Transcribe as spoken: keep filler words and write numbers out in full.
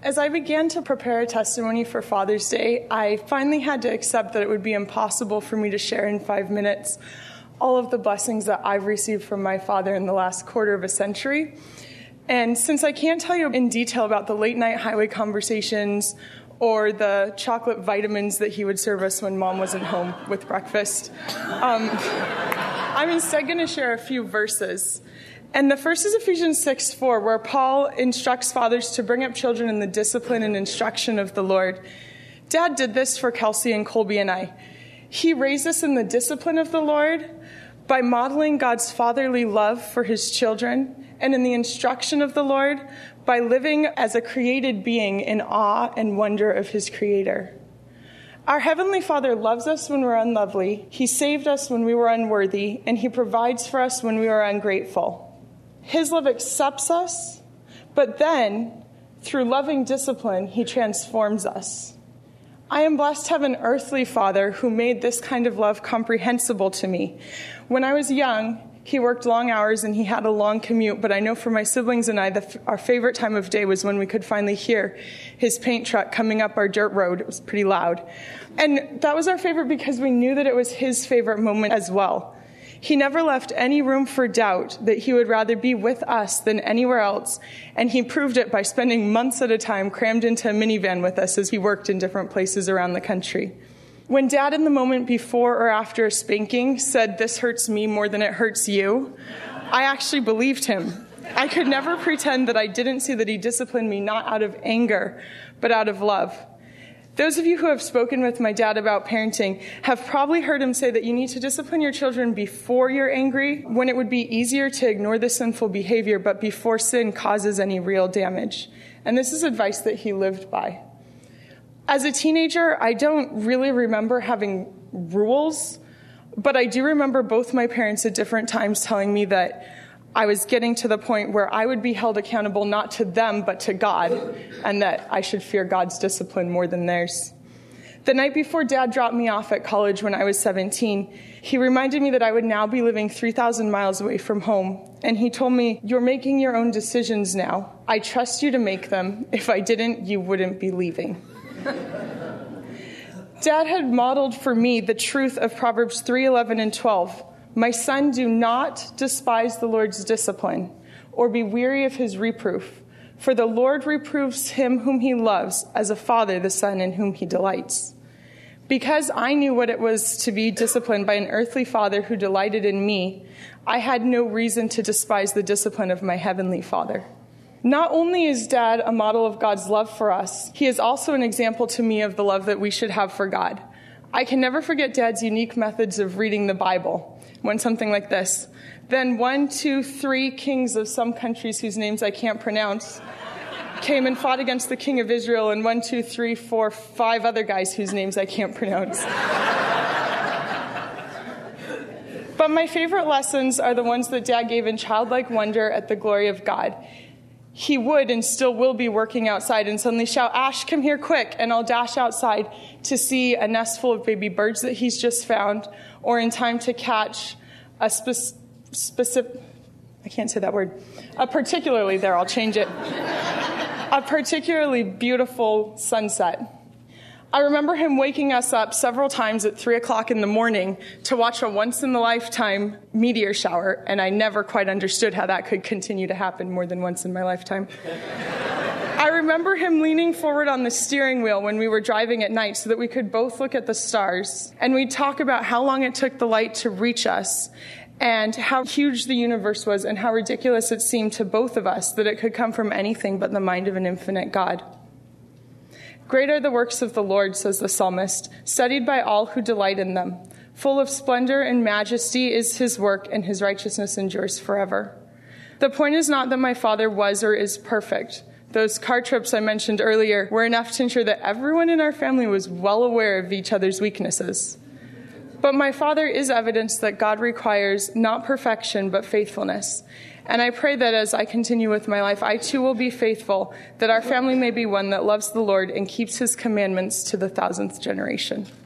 As I began to prepare a testimony for Father's Day, I finally had to accept that it would be impossible for me to share in five minutes all of the blessings that I've received from my father in the last quarter of a century. And since I can't tell you in detail about the late night highway conversations or the chocolate vitamins that he would serve us when mom wasn't home with breakfast, um, I'm instead going to share a few verses. And the first is Ephesians six four, where Paul instructs fathers to bring up children in the discipline and instruction of the Lord. Dad did this for Kelsey and Colby and I. He raised us in the discipline of the Lord by modeling God's fatherly love for his children, and in the instruction of the Lord by living as a created being in awe and wonder of his Creator. Our Heavenly Father loves us when we're unlovely. He saved us when we were unworthy, and he provides for us when we are ungrateful. His love accepts us, but then, through loving discipline, he transforms us. I am blessed to have an earthly father who made this kind of love comprehensible to me. When I was young, he worked long hours and he had a long commute, but I know for my siblings and I, the, our favorite time of day was when we could finally hear his paint truck coming up our dirt road. It was pretty loud. And that was our favorite because we knew that it was his favorite moment as well. He never left any room for doubt that he would rather be with us than anywhere else, and he proved it by spending months at a time crammed into a minivan with us as he worked in different places around the country. When Dad, in the moment before or after a spanking, said, "This hurts me more than it hurts you," I actually believed him. I could never pretend that I didn't see that he disciplined me not out of anger, but out of love. Those of you who have spoken with my dad about parenting have probably heard him say that you need to discipline your children before you're angry, when it would be easier to ignore the sinful behavior, but before sin causes any real damage. And this is advice that he lived by. As a teenager, I don't really remember having rules, but I do remember both my parents at different times telling me that I was getting to the point where I would be held accountable not to them, but to God, and that I should fear God's discipline more than theirs. The night before Dad dropped me off at college when I was seventeen, he reminded me that I would now be living three thousand miles away from home. And he told me, "You're making your own decisions now. I trust you to make them. If I didn't, you wouldn't be leaving." Dad had modeled for me the truth of Proverbs three eleven and twelve. "My son, do not despise the Lord's discipline, or be weary of his reproof. For the Lord reproves him whom he loves, as a father the son in whom he delights." Because I knew what it was to be disciplined by an earthly father who delighted in me, I had no reason to despise the discipline of my heavenly Father. Not only is Dad a model of God's love for us, he is also an example to me of the love that we should have for God. I can never forget Dad's unique methods of reading the Bible. Went something like this. Then one, two, three kings of some countries whose names I can't pronounce came and fought against the king of Israel, and one, two, three, four, five other guys whose names I can't pronounce. But my favorite lessons are the ones that Dad gave in childlike wonder at the glory of God. He would and still will be working outside and suddenly shout, "Ash, come here quick," and I'll dash outside to see a nest full of baby birds that he's just found, or in time to catch a spe- specific, I can't say that word, a particularly, there, I'll change it, a particularly beautiful sunset. I remember him waking us up several times at three o'clock in the morning to watch a once-in-a-lifetime meteor shower, and I never quite understood how that could continue to happen more than once in my lifetime. I remember him leaning forward on the steering wheel when we were driving at night so that we could both look at the stars, and we'd talk about how long it took the light to reach us, and how huge the universe was, and how ridiculous it seemed to both of us that it could come from anything but the mind of an infinite God. "Great are the works of the Lord," says the psalmist, "studied by all who delight in them. Full of splendor and majesty is his work, and his righteousness endures forever." The point is not that my father was or is perfect. Those car trips I mentioned earlier were enough to ensure that everyone in our family was well aware of each other's weaknesses. But my father is evidence that God requires not perfection, but faithfulness. And I pray that as I continue with my life, I too will be faithful, that our family may be one that loves the Lord and keeps his commandments to the thousandth generation.